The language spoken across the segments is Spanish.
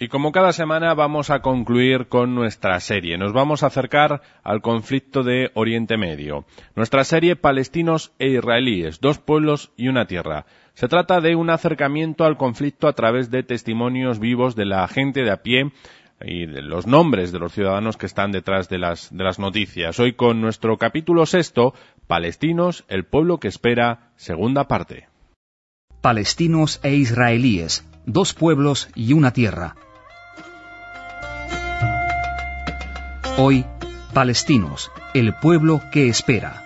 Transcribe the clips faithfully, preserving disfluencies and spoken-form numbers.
Y como cada semana vamos a concluir con nuestra serie. Nos vamos a acercar al conflicto de Oriente Medio. Nuestra serie Palestinos e Israelíes, dos pueblos y una tierra. Se trata de un acercamiento al conflicto a través de testimonios vivos de la gente de a pie y de los nombres de los ciudadanos que están detrás de las, de las noticias. Hoy con nuestro capítulo sexto, Palestinos, el pueblo que espera, segunda parte. Palestinos e israelíes, dos pueblos y una tierra. Hoy, Palestinos, el pueblo que espera.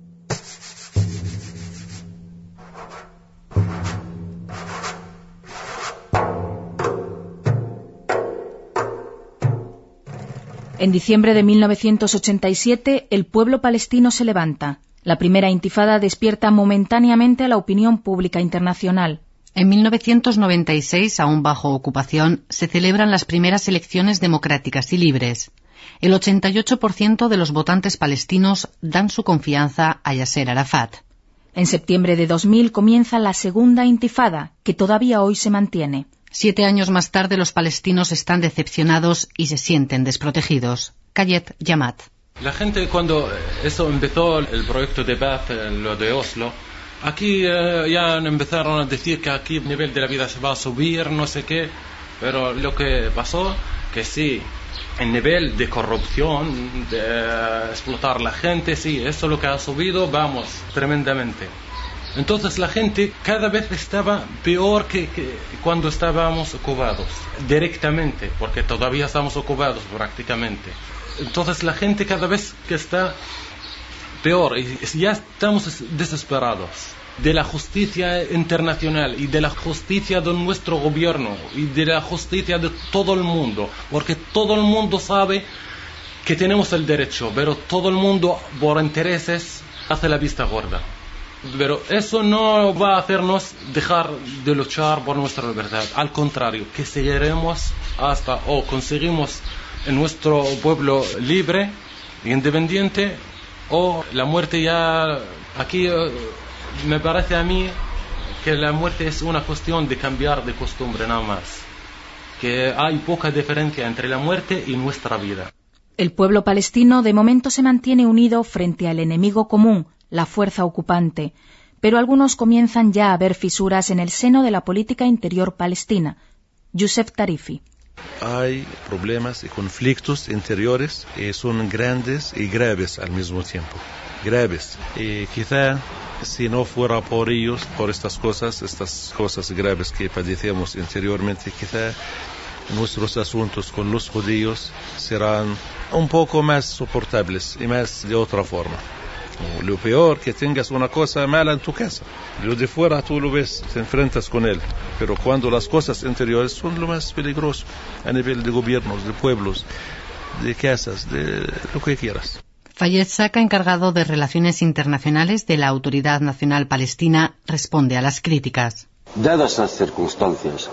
En diciembre de mil novecientos ochenta y siete, el pueblo palestino se levanta. La primera intifada despierta momentáneamente a la opinión pública internacional. En mil novecientos noventa y seis, aún bajo ocupación, se celebran las primeras elecciones democráticas y libres. El ochenta y ocho por ciento de los votantes palestinos dan su confianza a Yasser Arafat. En septiembre de dos mil comienza la segunda intifada, que todavía hoy se mantiene. Siete años más tarde los palestinos están decepcionados y se sienten desprotegidos. Kayet Yamat. La gente cuando eso empezó el proyecto de paz, lo de Oslo, aquí eh, ya empezaron a decir que aquí el nivel de la vida se va a subir, no sé qué, pero lo que pasó que sí, el nivel de corrupción, de eh, explotar la gente, sí, eso es lo que ha subido, vamos, tremendamente. Entonces la gente cada vez estaba peor que, que cuando estábamos ocupados, directamente, porque todavía estamos ocupados prácticamente. Entonces la gente cada vez que está peor, y ya estamos desesperados de la justicia internacional y de la justicia de nuestro gobierno y de la justicia de todo el mundo, porque todo el mundo sabe que tenemos el derecho, pero todo el mundo por intereses hace la vista gorda. Pero eso no va a hacernos dejar de luchar por nuestra libertad. Al contrario, que seguiremos hasta o conseguimos en nuestro pueblo libre, independiente, o la muerte ya... Aquí me parece a mí que la muerte es una cuestión de cambiar de costumbre nada más. Que hay poca diferencia entre la muerte y nuestra vida. El pueblo palestino de momento se mantiene unido frente al enemigo común, la fuerza ocupante, pero algunos comienzan ya a ver fisuras en el seno de la política interior palestina. Youssef Tarifi. Hay problemas y conflictos interiores y son grandes y graves al mismo tiempo. Graves. Y quizá si no fuera por ellos, por estas cosas, estas cosas graves que padecemos interiormente, quizá nuestros asuntos con los judíos serán un poco más soportables y más de otra forma. Lo peor, que tengas una cosa mala en tu casa. Lo de fuera tú lo ves, te enfrentas con él. Pero cuando las cosas interiores son lo más peligroso, a nivel de gobiernos, de pueblos, de casas, de lo que quieras. Fayez Saka, encargado de Relaciones Internacionales de la Autoridad Nacional Palestina, responde a las críticas. Dadas las circunstancias,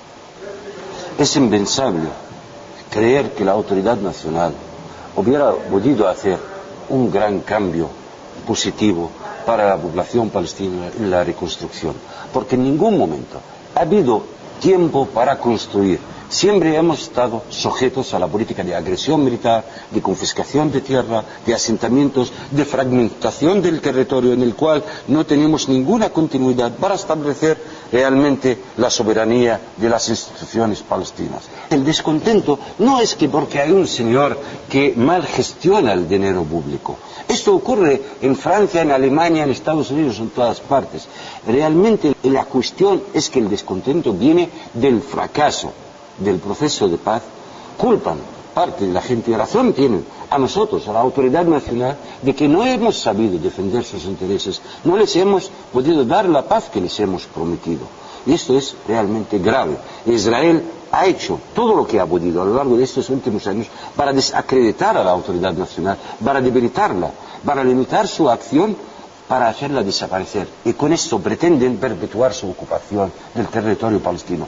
es impensable creer que la Autoridad Nacional hubiera podido hacer un gran cambio positivo para la población palestina en la reconstrucción, porque en ningún momento ha habido tiempo para construir. Siempre hemos estado sujetos a la política de agresión militar, de confiscación de tierra, de asentamientos, de fragmentación del territorio en el cual no tenemos ninguna continuidad para establecer realmente la soberanía de las instituciones palestinas. El descontento no es que porque hay un señor que mal gestiona el dinero público. Esto ocurre en Francia, en Alemania, en Estados Unidos, en todas partes. Realmente la cuestión es que el descontento viene del fracaso del proceso de paz. Culpan parte de la gente, y razón tienen, a nosotros, a la Autoridad Nacional, de que no hemos sabido defender sus intereses, no les hemos podido dar la paz que les hemos prometido. Y esto es realmente grave. Israel ha hecho todo lo que ha podido a lo largo de estos últimos años para desacreditar a la Autoridad Nacional, para debilitarla, para limitar su acción, para hacerla desaparecer. Y con esto pretenden perpetuar su ocupación del territorio palestino.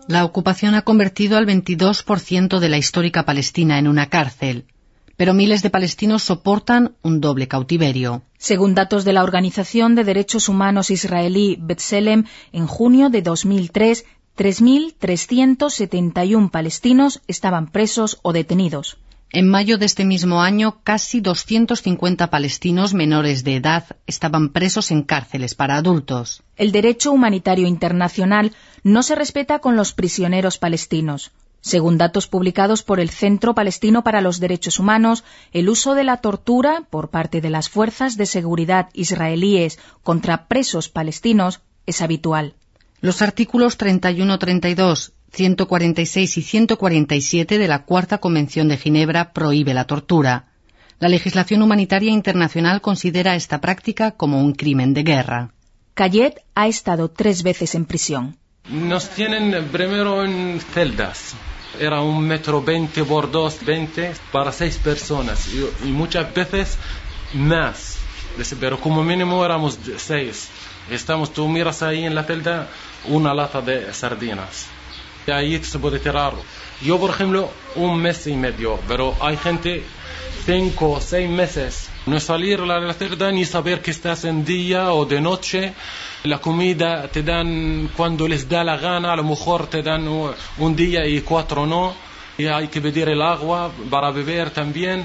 La ocupación ha convertido al veintidós por ciento de la histórica Palestina en una cárcel, pero miles de palestinos soportan un doble cautiverio. Según datos de la Organización de Derechos Humanos israelí B'Tselem, en junio de dos mil tres, tres mil trescientos setenta y uno palestinos estaban presos o detenidos. En mayo de este mismo año, casi doscientos cincuenta palestinos menores de edad estaban presos en cárceles para adultos. El derecho humanitario internacional no se respeta con los prisioneros palestinos. Según datos publicados por el Centro Palestino para los Derechos Humanos, el uso de la tortura por parte de las fuerzas de seguridad israelíes contra presos palestinos es habitual. Los artículos treinta y uno, treinta y dos, ciento cuarenta y seis y ciento cuarenta y siete de la Cuarta Convención de Ginebra prohíbe la tortura. La legislación humanitaria internacional considera esta práctica como un crimen de guerra. Kayet ha estado tres veces en prisión. Nos tienen primero en celdas. Era un metro veinte por dos, veinte para seis personas y, y muchas veces más. Pero como mínimo éramos seis. Estamos, tú miras ahí en la celda una lata de sardinas. Y ahí se puede tirar. Yo, por ejemplo, un mes y medio, pero hay gente cinco o seis meses. No salir a la celda ni saber que estás en día o de noche. La comida te dan cuando les da la gana, a lo mejor te dan un día y cuatro no. Y hay que pedir el agua para beber también.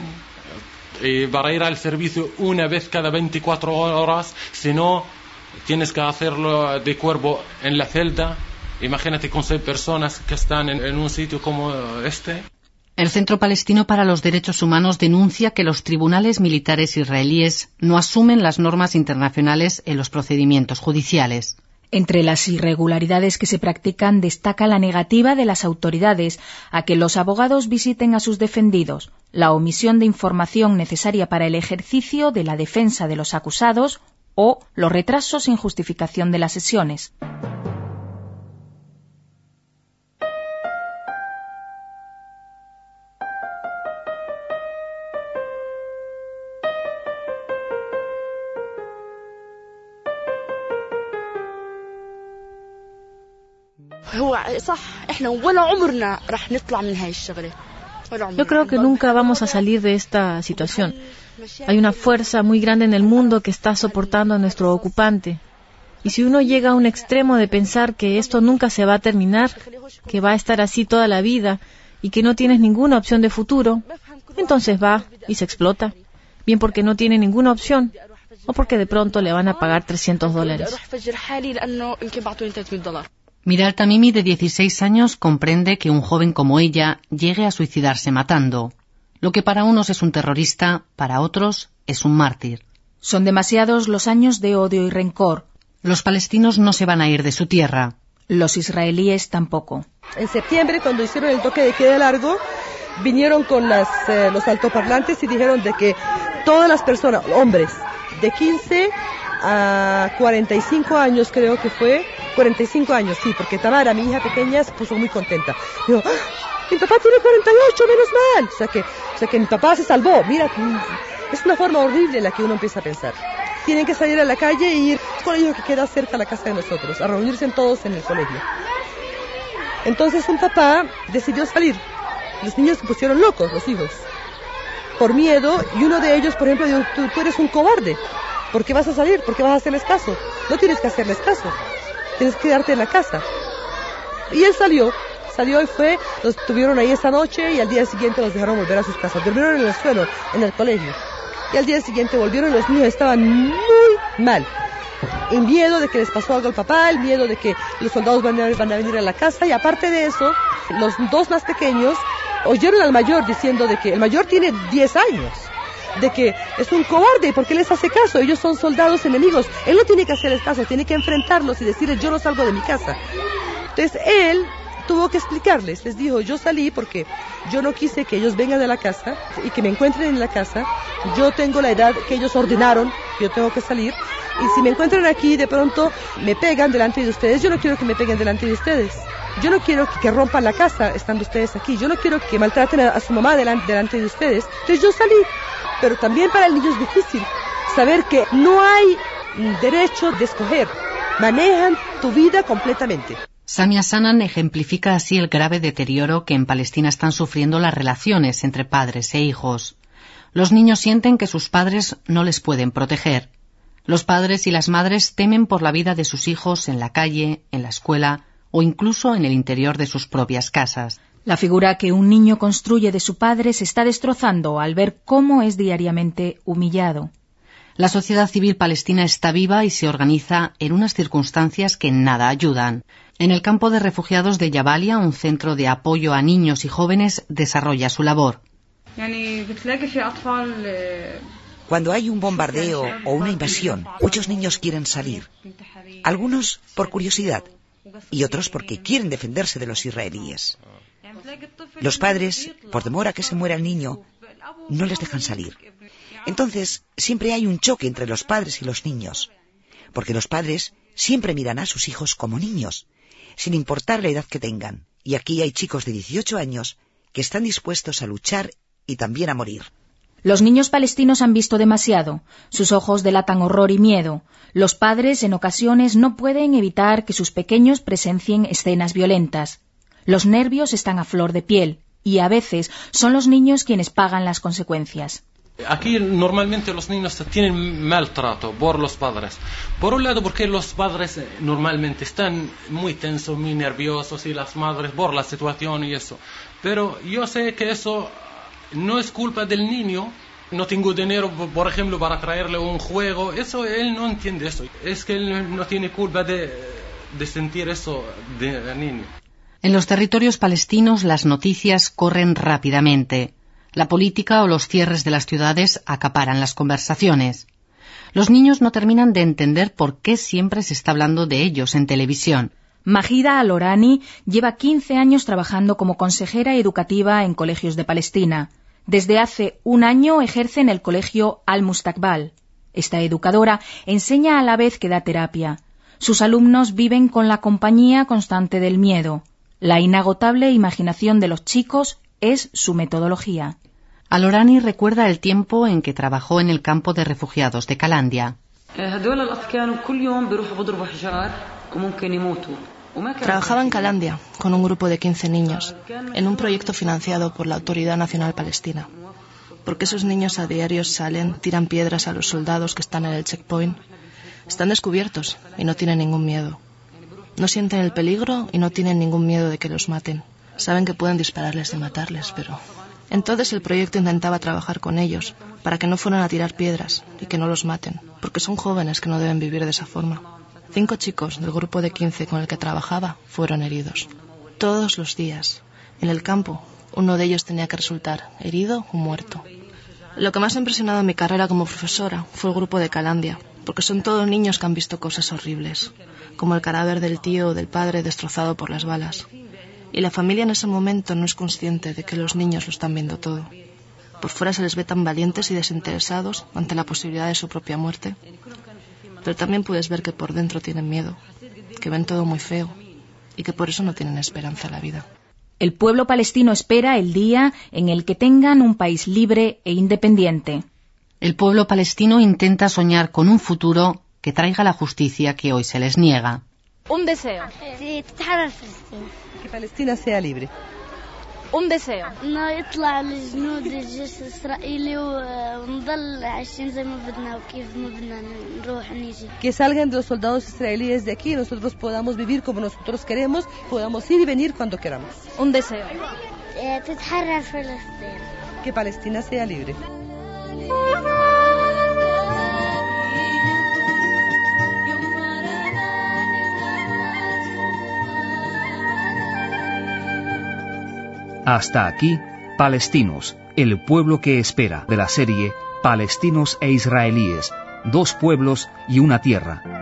Y para ir al servicio una vez cada veinticuatro horas, si no, tienes que hacerlo de cuerpo en la celda. Imagínate con seis personas que están en, en un sitio como este. El Centro Palestino para los Derechos Humanos denuncia que los tribunales militares israelíes no asumen las normas internacionales en los procedimientos judiciales. Entre las irregularidades que se practican destaca la negativa de las autoridades a que los abogados visiten a sus defendidos, la omisión de información necesaria para el ejercicio de la defensa de los acusados o los retrasos sin justificación de las sesiones. Yo creo que nunca vamos a salir de esta situación. Hay una fuerza muy grande en el mundo que está soportando a nuestro ocupante. Y si uno llega a un extremo de pensar que esto nunca se va a terminar, que va a estar así toda la vida y que no tienes ninguna opción de futuro, entonces va y se explota. Bien porque no tiene ninguna opción o porque de pronto le van a pagar trescientos dólares. Miral Tamimi, de dieciséis años, comprende que un joven como ella llegue a suicidarse matando. Lo que para unos es un terrorista, para otros es un mártir. Son demasiados los años de odio y rencor. Los palestinos no se van a ir de su tierra. Los israelíes tampoco. En septiembre, cuando hicieron el toque de queda largo, vinieron con las, eh, los altoparlantes y dijeron de que todas las personas, hombres, de quince a cuarenta y cinco años, creo que fue, cuarenta y cinco años, sí, porque Tamara, mi hija pequeña, se puso muy contenta. Dijo, ¡ah! Mi papá tiene cuarenta y ocho, menos mal. O sea que, o sea que mi papá se salvó. Mira, es una forma horrible en la que uno empieza a pensar. Tienen que salir a la calle e ir al colegio que queda cerca de la casa de nosotros, a reunirse todos en el colegio. Entonces un papá decidió salir. Los niños se pusieron locos, los hijos, por miedo, y uno de ellos, por ejemplo, dijo, tú, tú eres un cobarde. ¿Por qué vas a salir? ¿Por qué vas a hacerles caso? No tienes que hacerles caso. Tienes que quedarte en la casa. Y él salió. Salió y fue, los tuvieron ahí esa noche y al día siguiente los dejaron volver a sus casas. Durmieron en el suelo, en el colegio. Y al día siguiente volvieron y los niños estaban muy mal. El miedo de que les pasó algo al papá, el miedo de que los soldados van a, van a venir a la casa. Y aparte de eso, los dos más pequeños oyeron al mayor diciendo de que el mayor tiene diez años. De que es un cobarde, porque les hace caso, ellos son soldados enemigos. Él no tiene que hacerles caso, tiene que enfrentarlos y decirles yo no salgo de mi casa. Entonces él tuvo que explicarles, les dijo, yo salí porque yo no quise que ellos vengan a la casa y que me encuentren en la casa. Yo tengo la edad que ellos ordenaron, yo tengo que salir, y si me encuentran aquí de pronto me pegan delante de ustedes, yo no quiero que me peguen delante de ustedes. Yo no quiero que, que rompan la casa estando ustedes aquí, yo no quiero que maltraten a, a su mamá delante, delante de ustedes. Entonces yo salí, pero también para el niño es difícil saber que no hay derecho de escoger, manejan tu vida completamente. Samia Sanan ejemplifica así el grave deterioro que en Palestina están sufriendo las relaciones entre padres e hijos. Los niños sienten que sus padres no les pueden proteger. Los padres y las madres temen por la vida de sus hijos en la calle, en la escuela o incluso en el interior de sus propias casas. La figura que un niño construye de su padre se está destrozando al ver cómo es diariamente humillado. La sociedad civil palestina está viva y se organiza en unas circunstancias que en nada ayudan. En el campo de refugiados de Jabalia, un centro de apoyo a niños y jóvenes desarrolla su labor. Cuando hay un bombardeo o una invasión, muchos niños quieren salir. Algunos por curiosidad y otros porque quieren defenderse de los israelíes. Los padres, por temor a que se muera el niño, no les dejan salir. Entonces, siempre hay un choque entre los padres y los niños, porque los padres siempre miran a sus hijos como niños, sin importar la edad que tengan. Y aquí hay chicos de dieciocho años que están dispuestos a luchar y también a morir. Los niños palestinos han visto demasiado. Sus ojos delatan horror y miedo. Los padres, en ocasiones, no pueden evitar que sus pequeños presencien escenas violentas. Los nervios están a flor de piel, y a veces son los niños quienes pagan las consecuencias. Aquí normalmente los niños tienen maltrato por los padres. Por un lado porque los padres normalmente están muy tensos, muy nerviosos, y las madres por la situación y eso. Pero yo sé que eso no es culpa del niño. No tengo dinero, por ejemplo, para traerle un juego. Eso él no entiende eso. Es que él no tiene culpa de, de sentir eso del niño. En los territorios palestinos las noticias corren rápidamente. La política o los cierres de las ciudades acaparan las conversaciones. Los niños no terminan de entender por qué siempre se está hablando de ellos en televisión. Mahida Al-Orani lleva quince años trabajando como consejera educativa en colegios de Palestina. Desde hace un año ejerce en el colegio Al-Mustakbal. Esta educadora enseña a la vez que da terapia. Sus alumnos viven con la compañía constante del miedo. La inagotable imaginación de los chicos es su metodología. Al-Orani recuerda el tiempo en que trabajó en el campo de refugiados de Kalandia. Trabajaba en Kalandia con un grupo de quince niños en un proyecto financiado por la Autoridad Nacional Palestina. Porque esos niños a diario salen, tiran piedras a los soldados que están en el checkpoint. Están descubiertos y no tienen ningún miedo. No sienten el peligro y no tienen ningún miedo de que los maten. Saben que pueden dispararles y matarles, pero... Entonces el proyecto intentaba trabajar con ellos para que no fueran a tirar piedras y que no los maten, porque son jóvenes que no deben vivir de esa forma. Cinco chicos del grupo de quince con el que trabajaba fueron heridos. Todos los días, en el campo, uno de ellos tenía que resultar herido o muerto. Lo que más ha impresionado en mi carrera como profesora fue el grupo de Kalandia, porque son todos niños que han visto cosas horribles, como el cadáver del tío o del padre destrozado por las balas. Y la familia en ese momento no es consciente de que los niños lo están viendo todo. Por fuera se les ve tan valientes y desinteresados ante la posibilidad de su propia muerte. Pero también puedes ver que por dentro tienen miedo, que ven todo muy feo y que por eso no tienen esperanza en la vida. El pueblo palestino espera el día en el que tengan un país libre e independiente. El pueblo palestino intenta soñar con un futuro que traiga la justicia que hoy se les niega. Un deseo. Que Palestina sea libre. Un deseo. Que salgan los soldados israelíes de aquí y nosotros podamos vivir como nosotros queremos, podamos ir y venir cuando queramos. Un deseo. Que Palestina sea libre. Hasta aquí, Palestinos, el pueblo que espera, de la serie Palestinos e Israelíes, dos pueblos y una tierra,